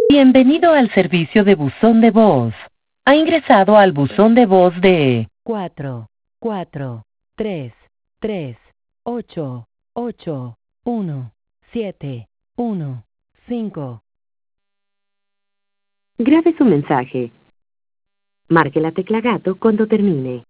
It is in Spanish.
Bienvenido al servicio de buzón de voz. Ha ingresado al buzón de voz de 44338817115. Grabe su mensaje. Marque la tecla gato cuando termine.